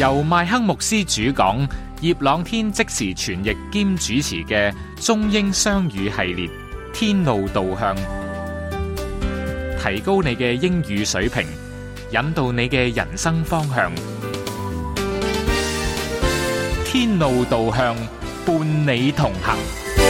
由麥克牧師主講，葉朗天即時傳譯兼主持嘅中英雙語系列《天路導向》，提高你嘅英語水平，引導你嘅人生方向。天路導向，伴你同行。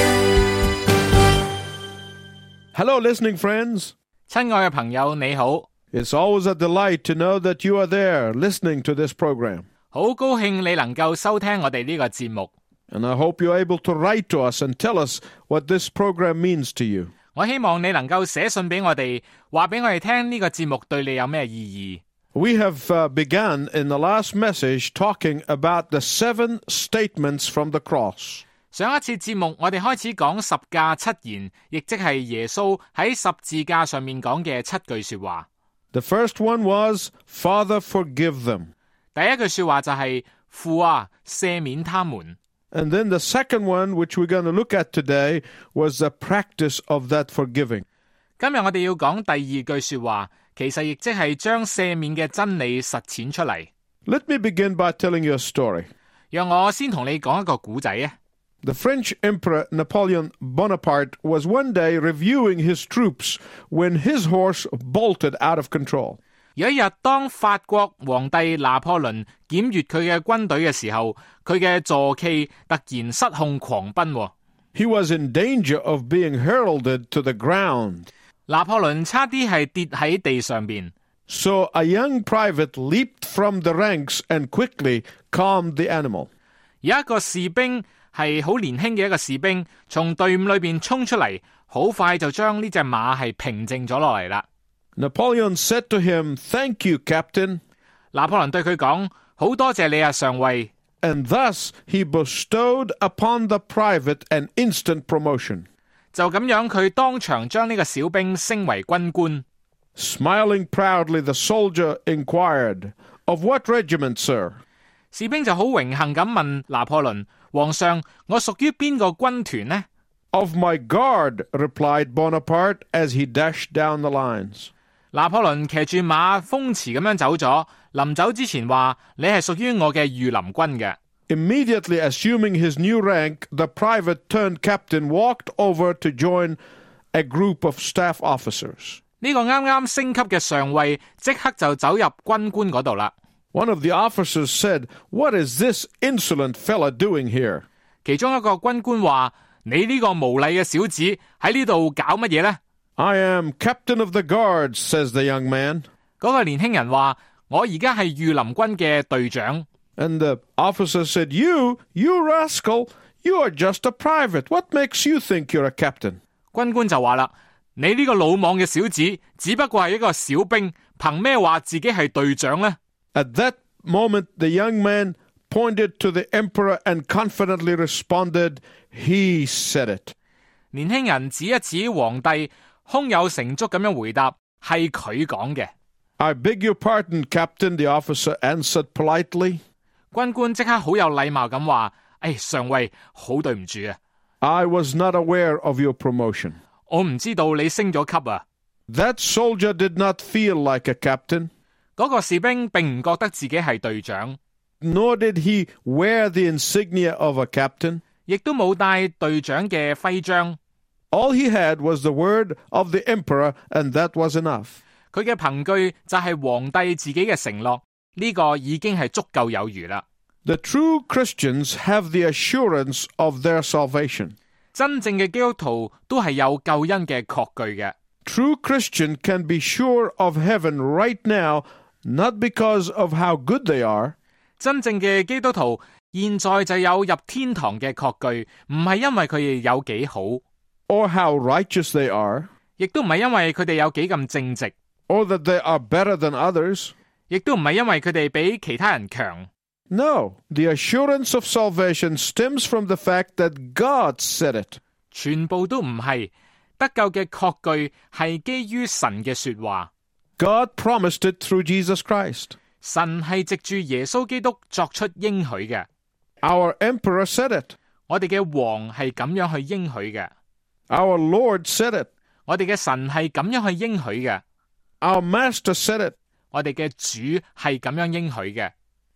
Hello, listening friends. 親愛嘅朋友，你好。 It's always a delight to know that you are there listening to this program. 好高興你能夠收聽我哋呢個節目。 And I hope you're able to write to us and tell us what this program means to you. 我希望你能夠寫信俾我哋，話俾我哋聽呢個節目對你有咩意義。 We have begun in the last message talking about the 7 statements from the cross. 上一次節目我哋開始講十架七言，亦即係耶穌喺十字架上面講嘅7句說話。 The first one was, Father, forgive them. 第一句說話就係父啊，赦免他們。 And then the second one, which we're going to look at today, was the practice of that forgiving. 今日我哋要講第二句說話，其實亦即係將赦免嘅真理實踐出嚟。 Let me begin by telling you a story. 讓我先同你講一個古仔啊。 The French Emperor Napoleon Bonaparte was one day reviewing his troops when his horse bolted out of control. 有一日，當法國皇帝拿破崙檢閱佢嘅軍隊嘅時候，佢嘅坐騎突然失控狂奔。 He was in danger of being hurled to the ground. 拿破崙差啲係跌喺地上邊。 So a young private leaped from the ranks and quickly calmed the animal. 有一個士兵係好年輕嘅一個士兵，從隊伍裏邊衝出嚟，好快就將呢隻馬係平靜咗落嚟啦。 Napoleon said to him, Thank you, Captain. 拿破崙對佢講，好多謝你啊，上尉。 And thus he bestowed upon the private an instant promotion. 就咁樣，佢當場將呢個小兵升為軍官。 Smiling proudly, the soldier inquired, Of what regiment, sir? 士兵就好榮幸咁問拿破崙，皇上，我屬於邊個軍團呢？ Of my guard, replied Bonaparte as he dashed down the lines. 拿破崙騎住馬風馳咁樣走咗，臨走之前話，你係屬於我嘅御林軍嘅。 Immediately assuming his new rank, the private turned captain walked over to join a group of staff officers. 呢個啱啱升級嘅上尉即刻就走入軍官嗰度啦。 One of the officers said, What is this insolent fella doing here? 其中一個軍官話，你呢個無禮嘅小子喺呢度搞乜嘢呢？ I am captain of the guards, says the young man. 嗰個年輕人話，我而家係御林軍嘅隊長。 And the officer said, You rascal, you are just a private. What makes you think you're a captain? 軍官就話啦，你呢個魯莽嘅小子，只不過係一個小兵，憑咩話自己係隊長呢？ At that moment, the young man pointed to the emperor and confidently responded, He said it. 年輕人指一指皇帝，胸有成竹咁樣回答，係佢講嘅。 I beg your pardon, Captain, the officer answered politely. 軍官即刻好有禮貌咁話，上尉，好對唔住啊。 I was not aware of your promotion. 我唔知道你升咗級啊。 That soldier did not feel like a captain. 嗰個士兵並唔覺得自己係隊長。 Nor did he wear the insignia of a captain. 亦都冇帶隊長嘅徽章。 All he had was the word of the emperor, and that was enough. 佢嘅憑據就係皇帝自己嘅承諾，呢個已經係足夠有餘啦。 The true Christians have the assurance of their salvation. 真正嘅基督徒都係有救恩嘅確據嘅。 True Christian can be sure of heaven right now, not because of how good they are. 真正嘅基督徒現在就有入天堂嘅確據，唔係因為佢哋有幾好， or how righteous they are, 亦都唔係因為佢哋有幾咁正直， or that they are better than others. 亦都唔係因為佢哋比其他人強。 No, the assurance of salvation stems from the fact that God said it. 全部都唔係，得救嘅確據係基於神嘅說話。 God promised it through Jesus Christ. 神係藉住耶穌基督作出應許嘅。 Our emperor said it. 我哋嘅王係咁樣去應許嘅。 Our Lord said it. 我哋嘅神係咁樣去應許嘅。 Our master said it. 我哋嘅主係咁樣應許嘅。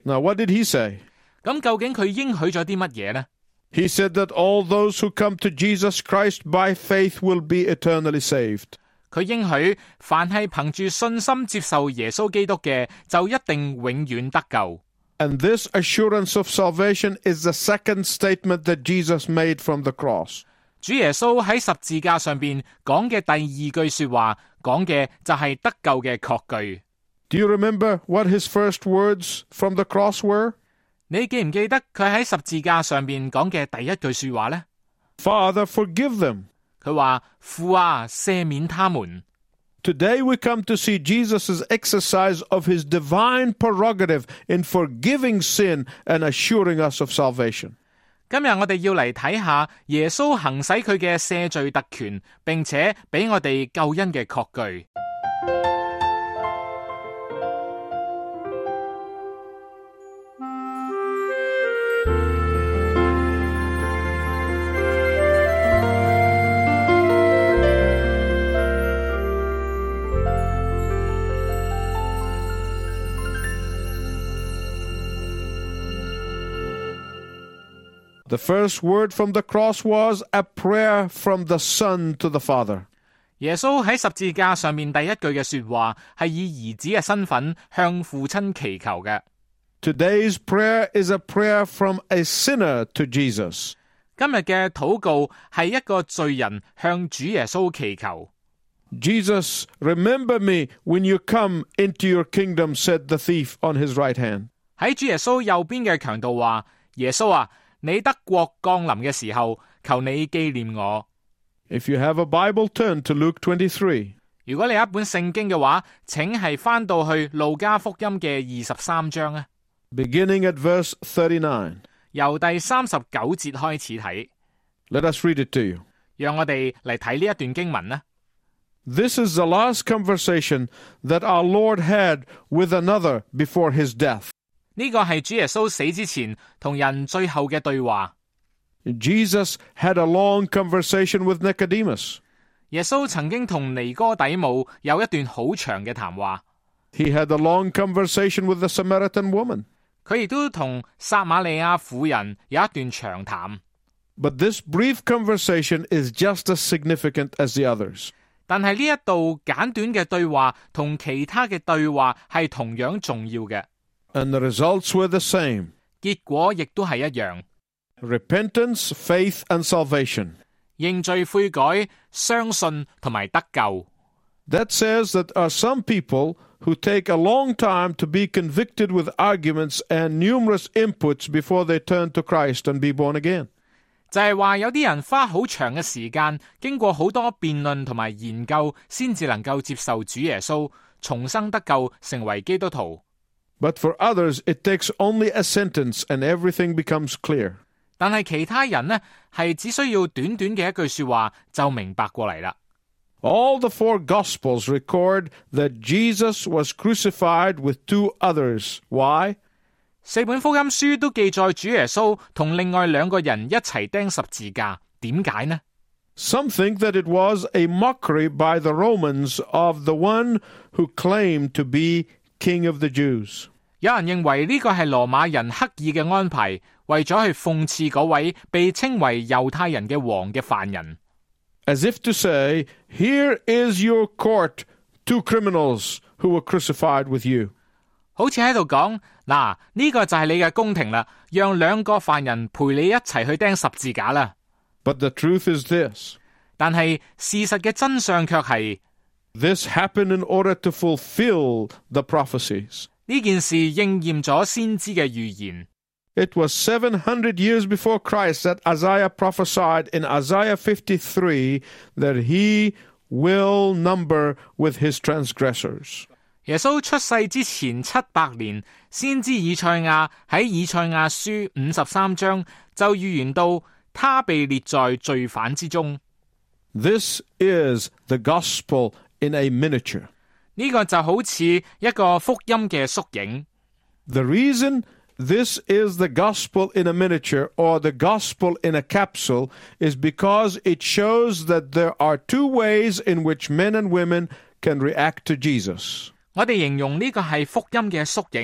Now, what did he say? 咁究竟佢應許咗啲乜嘢呢？ He said that all those who come to Jesus Christ by faith will be eternally saved. 佢應許凡係憑住信心接受耶穌基督嘅，就一定永遠得救。 And this assurance of salvation is the second statement that Jesus made from the cross. 主耶穌喺十字架上邊講嘅第二句說話，講嘅就係得救嘅確據。 Do you remember what his first words from the cross were? 你記唔記得佢喺十字架上邊講嘅第一句說話呢？ Father, forgive them. 佢話父啊，赦免他們。 Today we come to see Jesus' exercise of his divine prerogative in forgiving sin and assuring us of salvation. 今日我哋要嚟睇下耶穌行使佢嘅赦罪特權，並且俾我哋救恩嘅確據。 The first word from the cross was a prayer from the Son to the Father. 耶穌喺十字架上面第一句嘅說話係以兒子嘅身份向父親祈求嘅。 Today's prayer is a prayer from a sinner to Jesus. 今日嘅禱告係一個罪人向主耶穌祈求。 Jesus, remember me when you come into your kingdom, said the thief on his right hand. 喺主耶穌右邊嘅強盜話：耶穌啊，你得國降臨嘅時候，求你紀念我。 If you have a Bible, turn to Luke 23. 如果你有一本聖經嘅話，請係翻到去路加福音嘅23章啊， Beginning at verse 39. 由第39節開始睇。 Let us read it to you. 讓我哋嚟睇呢一段經文啦。 This is the last conversation that our Lord had with another before his death. 呢個係主耶穌死之前同人最後嘅對話。 Jesus had a long conversation with Nicodemus. 耶穌曾經同尼哥底母有一段好長嘅談話。 He had a long conversation with the Samaritan woman. 佢亦都同撒瑪利亞婦人有一段長談。 But this brief conversation is just as significant as the others. 但係呢一度簡短嘅對話同其他嘅對話係同樣重要嘅。 And the results were the same. 結果亦都係一樣。 Repentance, faith, and salvation. 認罪悔改、相信同埋得救。 That says that there are some people who take a long time to be convicted with arguments and numerous inputs before they turn to Christ and be born again. 就係話有啲人花好長嘅時間，經過好多辯論同埋研究，先至能夠接受主耶穌，重生得救，成為基督徒。 But for others, it takes only a sentence and everything becomes clear. 但係其他人呢，係只需要短短嘅一句說話就明白過嚟啦。 All the four Gospels record that Jesus was crucified with two others. Why? 四本福音書都記載主耶穌同另外兩個人一齊釘十字架，點解呢？ Some think that it was a mockery by the Romans of the one who claimed to be King of the Jews. 有人認為呢個係羅馬人刻意嘅安排，為咗去諷刺嗰位被稱為猶太人嘅王嘅犯人。 As if to say, here is your court, two criminals who were crucified with you. 好似喺度講，嗱，呢個就係你嘅宮廷啦，讓兩個犯人陪你一齊去釘十字架啦。 But the truth is this. 但係事實嘅真相卻係， This happened in order to fulfill the prophecies. 呢件事應驗咗先知嘅預言。 It was 700 years before Christ that Isaiah prophesied in Isaiah 53 that he will number with his transgressors. 耶穌出世之前700年，先知以賽亞喺以賽亞書53章就預言到，他被列在罪犯之中。 This is the gospel in a miniature. 呢個就好似一個福音嘅縮影。 The reason this is the gospel in a miniature or the gospel in a capsule is because it shows that there are two ways in which men and women can react to Jesus. 我哋形容呢個係福音嘅縮影，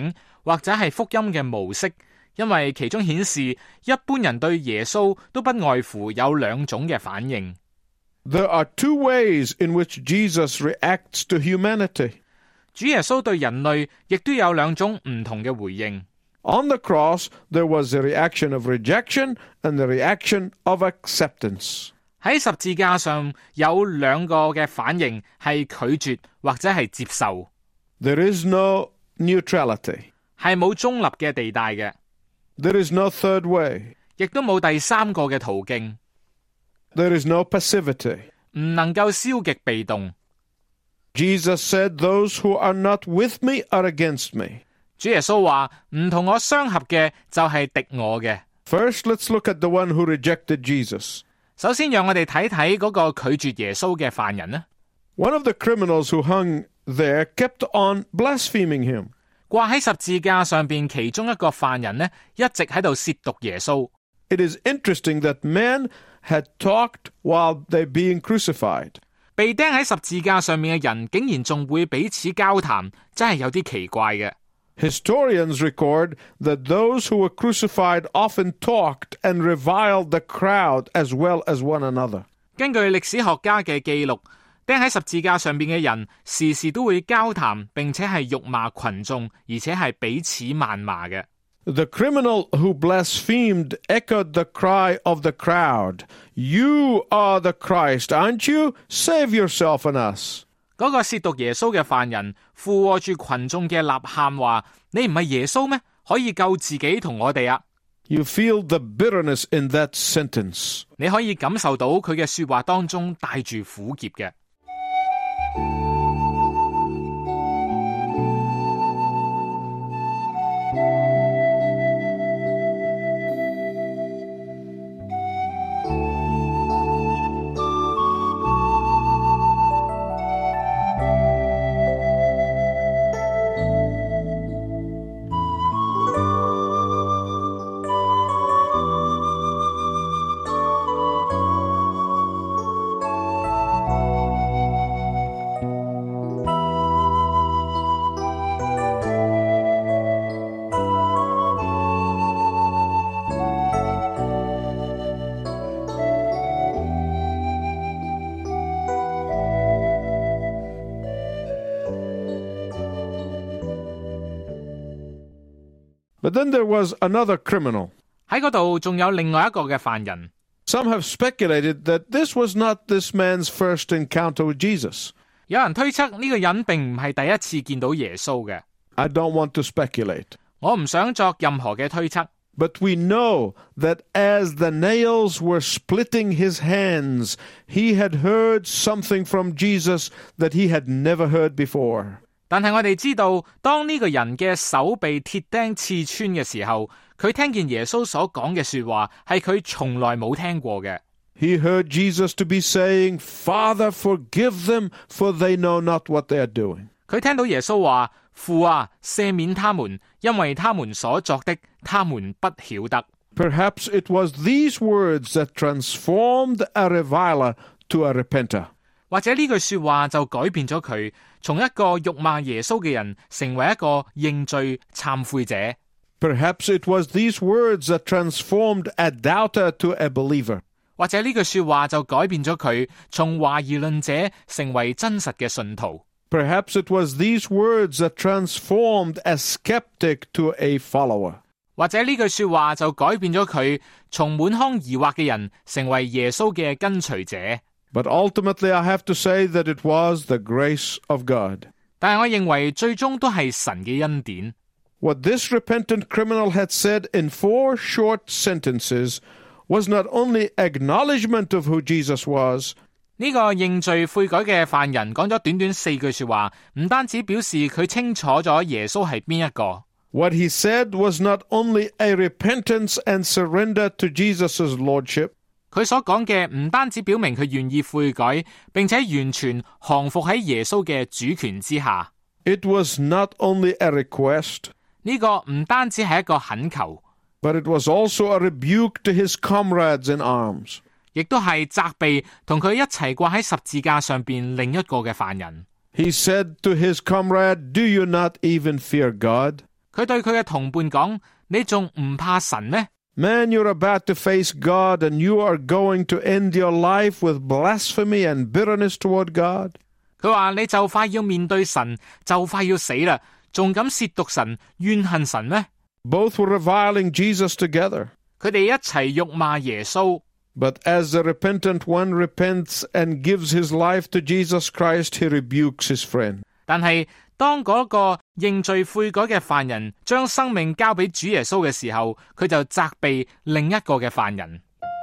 或者係福音嘅模式，因為其中顯示一般人對耶穌都不外乎有兩種嘅反應。 There are two ways in which Jesus reacts to humanity. 主耶穌對人類亦都有兩種唔同嘅回應。 On the cross, there was the reaction of rejection and the reaction of acceptance. 喺十字架上有兩個嘅反應，係拒絕或者係接受。 There is no neutrality. 係冇中立嘅地帶嘅。 There is no third way. 亦都冇第三個嘅途徑。 There is no passivity. 唔能夠消極被動。 Jesus said, "Those who are not with me are against me." 主耶穌話唔同我相合嘅就係敵我嘅。 First, let's look at the one who rejected Jesus. 首先讓我哋睇睇嗰個拒絕耶穌嘅犯人呢。 One of the criminals who hung there kept on blaspheming him. 掛喺十字架上邊其中一個犯人呢，一直喺度褻瀆耶穌。 It is interesting that men had talked while they being crucified. 被釘喺十字架上面嘅人竟然仲會彼此交談，真係有啲奇怪嘅。 Historians record that those who were crucified often talked and reviled the crowd as well as one another. 根據歷史學家嘅記錄，釘喺十字架上邊嘅人時時都會交談，並且係辱罵群眾，而且係彼此謾罵嘅。 The criminal who blasphemed echoed the cry of the crowd, "You are the Christ, aren't you? Save yourself and us." 嗰個褻瀆耶穌嘅犯人附和住群眾嘅吶喊話：你唔係耶穌咩？可以救自己同我哋啊！ You feel the bitterness in that sentence. 你可以感受到佢嘅說話當中帶住苦澀嘅。 But then there was another criminal. 喺嗰度仲有另外一個嘅犯人。 Some have speculated that this was not this man's first encounter with Jesus. 有人推測呢個人並唔係第一次見到耶穌嘅。 I don't want to speculate. 我唔想作任何嘅推測。 But we know that as the nails were splitting his hands, he had heard something from Jesus that he had never heard before. 但係我哋知道，當呢個人嘅手被鐵釘刺穿嘅時候，佢聽見耶穌所講嘅說話係佢從來冇聽過嘅。 He heard Jesus to be saying, "Father, forgive them, for they know not what they are doing." 佢聽到耶穌話：父啊，赦免他們，因為他們所作的，他們不曉得。 Perhaps it was these words that transformed a reviler to a repenter. 或者呢句說話就改變咗佢，從一個辱罵耶穌嘅人，成為一個認罪懺悔者。 Perhaps it was these words that transformed a doubter to a believer. 或者呢句說話就改變咗佢，從懷疑論者成為真實嘅信徒。 Perhaps it was these words that transformed a skeptic to a follower. 或者呢句說話就改變咗佢，從滿腔疑惑嘅人成為耶穌嘅跟隨者。 But ultimately, I have to say that it was the grace of God. 但係我認為最終都係神嘅恩典。 What this repentant criminal had said in 4 short sentences was not only acknowledgement of who Jesus was, 呢個認罪悔改嘅犯人講咗短短4句說話，唔單止表示佢清楚咗耶穌係邊一個。 What he said was not only a repentance and surrender to Jesus' lordship, 佢所講嘅唔單止表明佢願意悔改，並且完全降服喺耶穌嘅主權之下。 it was not only a request, 呢個唔單止係一個懇求， but it was also a rebuke to his comrades in arms. 亦都係責備同佢一齊掛喺十字架上邊另一個嘅犯人。 He said to his comrade, "Do you not even fear God?" 佢對佢嘅同伴講：你仲唔怕神咩？ Man, you're about to face God and you are going to end your life with blasphemy and bitterness toward God. 佢話你就快要面對神，就快要死啦，仲敢褻瀆神、怨恨神咩？ Both were reviling Jesus together. 佢哋一齊辱罵耶穌。 But as the repentant one repents and gives his life to Jesus Christ, he rebukes his friend. 但係當嗰個認罪悔改嘅犯人將生命交俾主耶穌嘅時候，佢就責備另一個嘅犯人。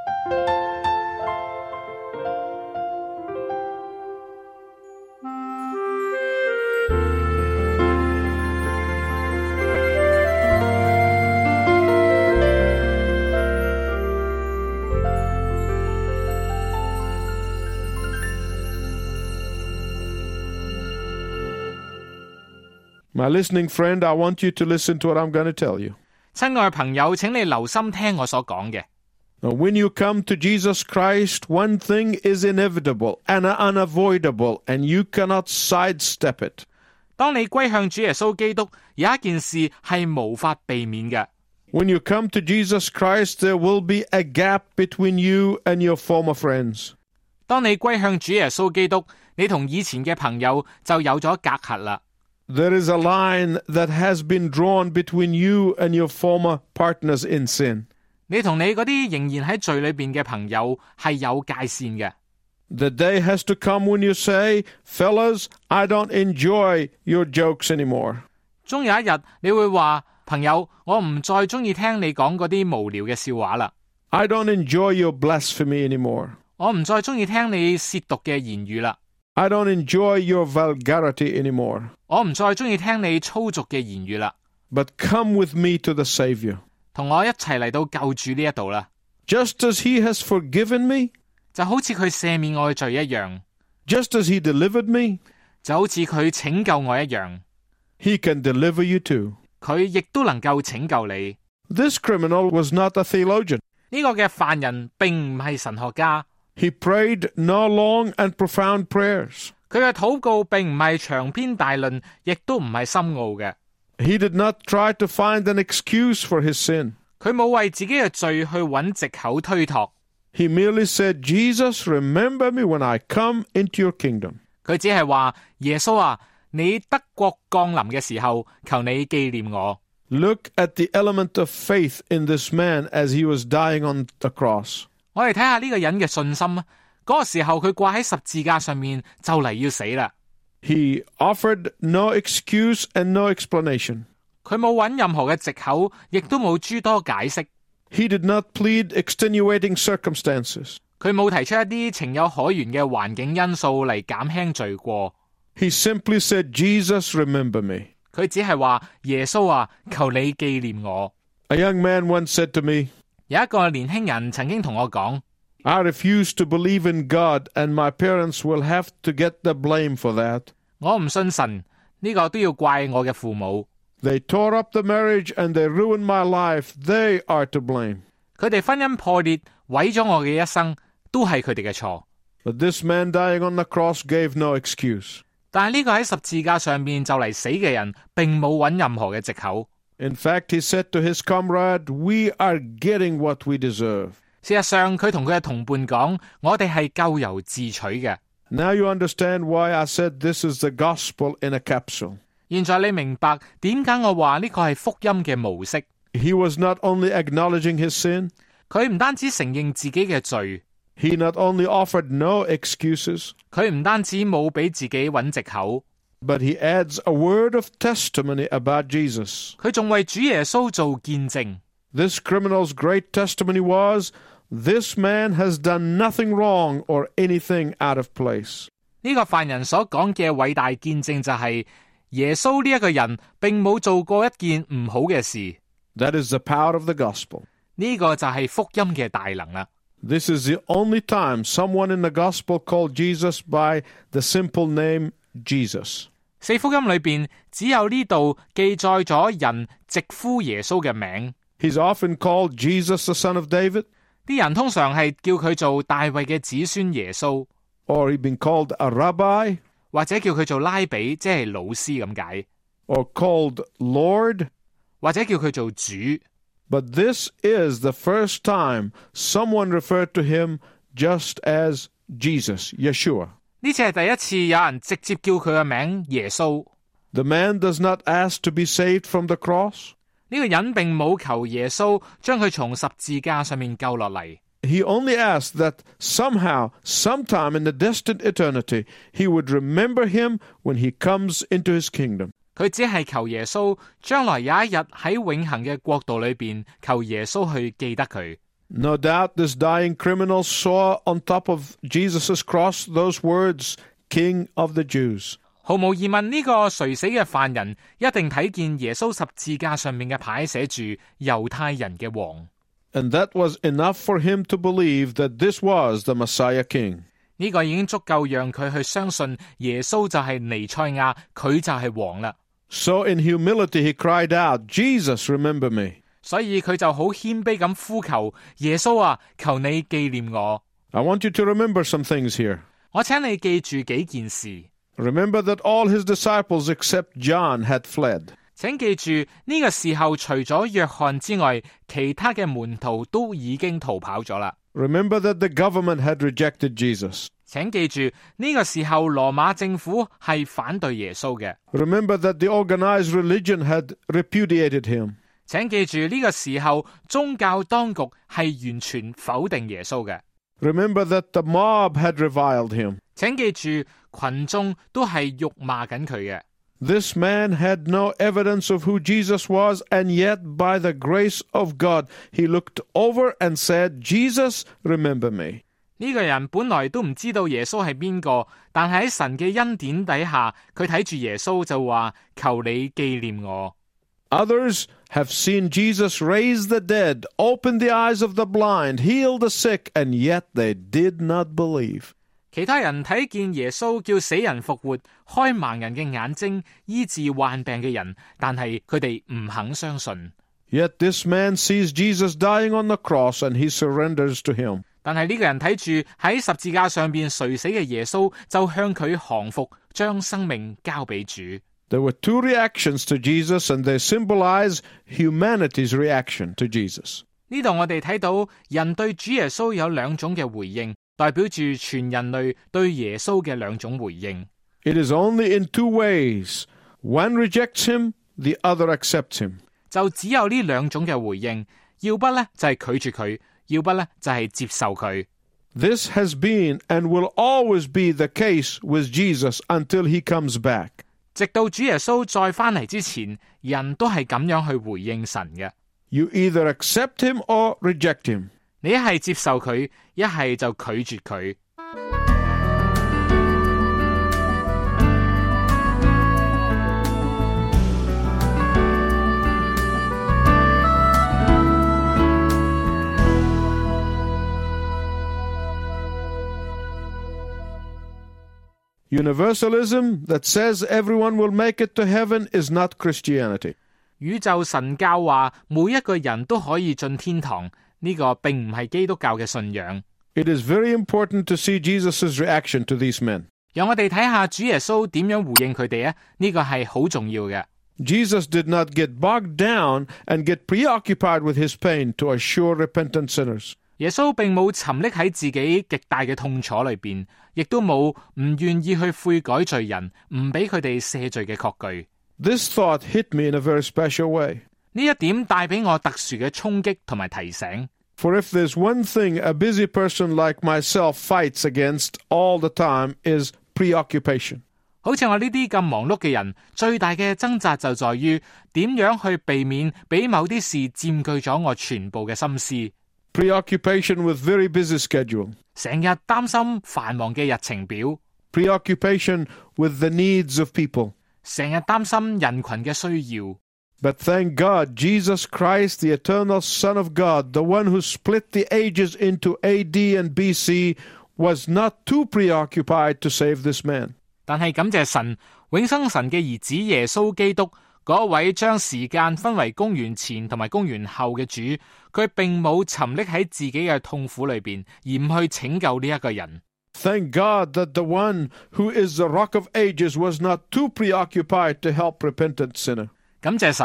My listening friend, I want you to listen to what I'm going to tell you. 親愛朋友，請你留心聽我所講嘅。 Now, when you come to Jesus Christ, one thing is inevitable and unavoidable, and you cannot sidestep it. 當你歸向主耶穌基督，有一件事係無法避免嘅。 When you come to Jesus Christ, there will be a gap between you and your former friends. 當你歸向主耶穌基督，你同以前嘅朋友就有咗隔閡啦。 There is a line that has been drawn between you and your former partners in sin. 你同你嗰啲仍然喺罪裏邊嘅朋友係有界線嘅。 The day has to come when you say, fellas, I don't enjoy your jokes anymore. 終有一日你會話，朋友，我唔再中意聽你講嗰啲無聊嘅笑話啦。 I don't enjoy your blasphemy anymore. 我唔再中意聽你褻瀆嘅言語啦。 I don't enjoy your vulgarity anymore. 我唔再中意聽你粗俗嘅言語啦。 But come with me to the Savior. 同我一齊嚟到救主呢一度啦。 Just as he has forgiven me, 就好似佢赦免我嘅罪一樣， just as he delivered me, 就好似佢拯救我一樣， he can deliver you too. 佢亦都能夠拯救你。 This criminal was not a theologian. 呢個嘅犯人並唔係神學家， He prayed no long and profound prayers. 佢嘅禱告並唔係長篇大論，亦都唔係深奧嘅。 He did not try to find an excuse for his sin. 佢冇為自己嘅罪去揾藉口推託， He merely said, Jesus, remember me when I come into your kingdom. 佢只係話耶穌啊，你得國降臨嘅時候，求你紀念我。 Look at the element of faith in this man as he was dying on the cross. 我哋睇下呢個人嘅信心啊！嗰個時候佢掛喺十字架上面就嚟要死啦。 He offered no excuse and no explanation. 佢冇揾任何嘅藉口，亦都冇諸多解釋。 He did not plead extenuating circumstances. 佢冇提出一啲情有可原嘅環境因素嚟減輕罪過。 He simply said, Jesus, remember me. 佢只係話耶穌啊，求你紀念我。 A young man once said to me, 有一個年輕人曾經同我講， I refuse to believe in God and my parents will have to get the blame for that. 我唔信神，呢個都要怪我嘅父母。 They tore up the marriage and they ruined my life. They are to blame. 佢哋婚姻破裂，毀咗我嘅一生，都係佢哋嘅錯。 But this man dying on the cross gave no excuse. 但係呢個喺十字架上面就嚟死嘅人，並冇揾任何嘅藉口。 In fact, he said to his comrade, we are getting what we deserve. 事實上，佢同佢嘅同伴講，我哋係咎由自取嘅。 Now you understand why I said this is the gospel in a capsule. 現在你明白點解我話呢個係福音嘅模式？ He was not only acknowledging his sin, 佢唔單止承認自己嘅罪， he not only offered no excuses, 佢唔單止冇俾自己揾藉口， but he adds a word of testimony about Jesus. 佢仲為主耶穌做見證。 This criminal's great testimony was, this man has done nothing wrong or anything out of place. 呢個犯人所講嘅偉大見證就係耶穌呢一個人並冇做過一件唔好嘅事。 That is the power of the gospel. 呢個就係福音嘅大能啦。 This is the only time someone in the gospel called Jesus by the simple name Jesus. 四福音裏邊只有呢度記載咗人直呼耶穌嘅名。 He's often called Jesus the son of David, 啲人通常係叫佢做大衛嘅子孫耶穌， or he's been called a rabbi, 或者叫佢做拉比，即係老師咁解， or called Lord, 或者叫佢做主。 But this is the first time someone referred to him just as Jesus, Yeshua. 呢次係第一次有人直接叫佢嘅名耶穌。 The man does not ask to be saved from the cross. 呢個人並冇求耶穌將佢從十字架上面救落嚟。 He only asked that somehow, sometime in the distant eternity, he would remember him when he comes into his kingdom. 佢只係求耶穌將來有一日喺永恆嘅國度裏邊，求耶穌去記得佢。 No doubt this dying criminal saw on top of Jesus' cross those words, King of the Jews. 毫無疑問，呢個垂死嘅犯人一定睇見耶穌十字架上面嘅牌寫住猶太人嘅王。 And that was enough for him to believe that this was the Messiah King. 呢個已經足夠讓佢去相信耶穌就係彌賽亞，佢就係王啦。 So in humility he cried out, Jesus, remember me. 所以佢就好謙卑咁呼求耶穌啊，求你紀念我。 I want you to remember some things here. 我請你記住幾件事。 Remember that all his disciples except John had fled. 請記住呢個時候除咗約翰之外，其他嘅門徒都已經逃跑咗啦。 Remember that the government had rejected Jesus. 請記住呢個時候羅馬政府係反對耶穌嘅。 Remember that the organized religion had repudiated him. 請記住呢個時候宗教當局係完全否定耶穌嘅。 Remember that the mob had reviled him. 請記住群眾都係辱罵緊佢嘅。 This man had no evidence of who Jesus was, and yet by the grace of God, he looked over and said, Jesus, remember me. 呢個人本來都唔知道耶穌係邊個，但係喺神嘅恩典底下，佢睇住耶穌就話：求你紀念我。 Others have seen Jesus raise the dead, open the eyes of the blind, heal the sick, and yet they did not believe. 其他人睇見耶穌叫死人復活，開盲人嘅眼睛，醫治患病嘅人，但係佢哋唔肯相信。 Yet this man sees Jesus dying on the cross and he surrenders to him. 但係呢個人睇住喺十字架上邊垂死嘅耶穌，就向佢降服，將生命交俾主。 There were two reactions to Jesus, and they symbolize humanity's reaction to Jesus. 呢度我哋睇到人對主耶穌有兩種嘅回應，代表住全人類對耶穌嘅兩種回應。 It is only in two ways. One rejects him, the other accepts him. 就只有呢兩種嘅回應，要不呢就係拒絕佢，要不呢就係接受佢。 This has been and will always be the case with Jesus until he comes back. 直到主耶穌再返嚟之前，人都係咁樣去回應神嘅。 You either accept him or reject him. 你一係接受佢，一係就拒絕佢。 Universalism that says everyone will make it to heaven is not Christianity. 宇宙神教話每一個人都可以進天堂，呢個並唔係基督教嘅信仰。 It is very important to see Jesus' reaction to these men. 讓我哋睇下主耶穌點樣回應佢哋啊！呢個係好重要嘅。 Jesus did not get bogged down and get preoccupied with his pain to assure repentant sinners. 耶穌並冇沉溺喺自己極大嘅痛楚裏邊，亦都冇唔願意去悔改罪人，唔俾佢哋赦罪嘅確據。 This thought hit me in a very special way. 呢一點帶俾我特殊嘅衝擊同埋提醒。 For if there's one thing a busy person like myself fights against all the time is preoccupation. 好似我呢啲咁忙碌嘅人，最大嘅掙扎就在於點樣去避免俾某啲事佔據咗我全部嘅心思。 Preoccupation with very busy schedule. 成日擔心繁忙嘅日程表。 Preoccupation with the needs of people. 成日擔心人群嘅需要。 But thank God, Jesus Christ, the eternal Son of God, the one who split the ages into AD and BC, was not too preoccupied to save this man. 但係感謝神，永生神嘅兒子耶穌基督，嗰位將時間分為公元前同埋公元後嘅主，佢並冇沉溺喺自己嘅痛苦裏邊，而唔去拯救呢一個人。 Thank God that the one who is the rock of ages was not too preoccupied to help repentant sinner. 感謝神，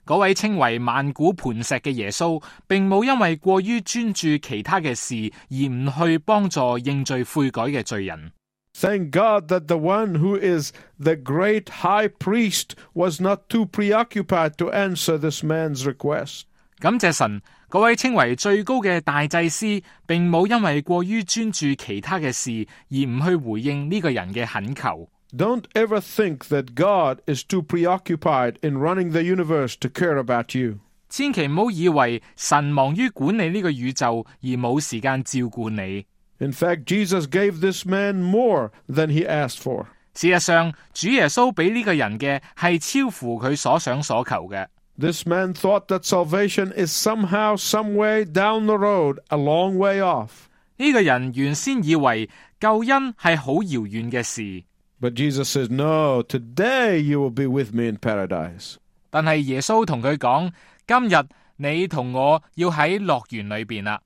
嗰位稱為萬古磐石嘅耶穌，並冇因為過於專注其他嘅事而唔去幫助認罪悔改嘅罪人。 Thank God that the one who is the great high priest was not too preoccupied to answer this man's request. 感謝神，嗰位稱為最高嘅大祭司，並冇因為過於專注其他嘅事而唔去回應呢個人嘅懇求。 Don't ever think that God is too preoccupied in running the universe to care about you. 千祈唔好以為神忙於管理呢個宇宙而冇時間照顧你。 In fact, Jesus gave this man more than he asked for. 事實上，主耶穌俾呢個人嘅係超乎佢所想所求嘅。 This man thought that salvation is somehow, some way down the road, a long way off. 呢個人原先以為救恩係好遙遠嘅事。 But Jesus says, no, today you will be with me in paradise. 但係耶穌同佢講，今日你同我要喺樂園裏邊啦。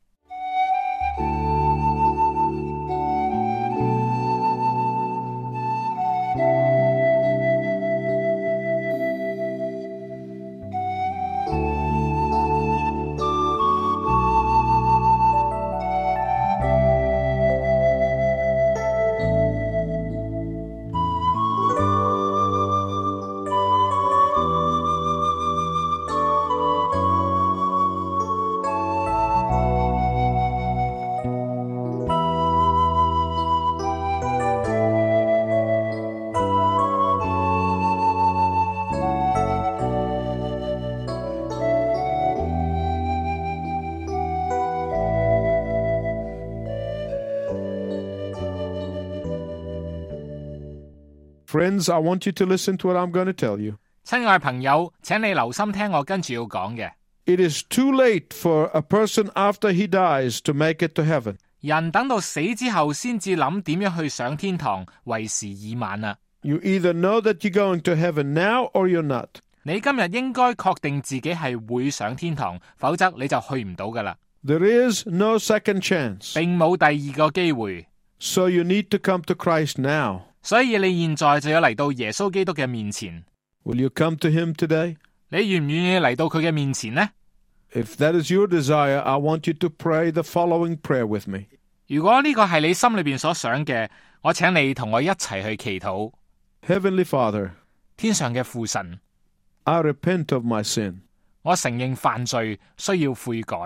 Friends, I want you to listen to what I'm going to tell you. 親愛朋友，請你留心聽我跟住要講嘅。 It is too late for a person after he dies to make it to heaven. 人等到死之後先至諗點樣去上天堂，為時已晚啦。 You either know that you're going to heaven now or you're not. 你今日應該確定自己係會上天堂，否則你就去唔到噶啦。 There is no second chance. 並冇第二個機會， So you need to come to Christ now. 所以你現在就要嚟到耶穌基督嘅面前。 Will you come to him today? 你願唔願意嚟到佢嘅面前呢？ If that is your desire, I want you to pray the following prayer with me. 如果呢個係你心裏邊所想嘅，我請你同我一齊去祈禱。 Heavenly Father, 天上嘅父神， I repent of my sin. 我承認犯罪，需要悔改。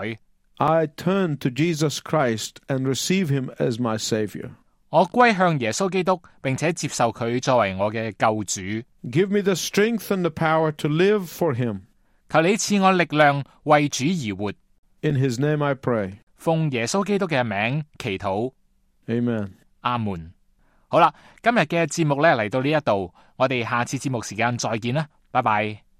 I turn to Jesus Christ and receive him as my Savior. 我歸向耶穌基督，並且接受佢作為我嘅救主。 Give me the strength and the power to live for him. 求你賜我力量，為主而活。 In his name I pray. 奉耶穌基督嘅名祈禱。 Amen. 阿門。好啦，今日嘅節目呢嚟到呢一度，我哋下次節目時間再見啦，拜拜。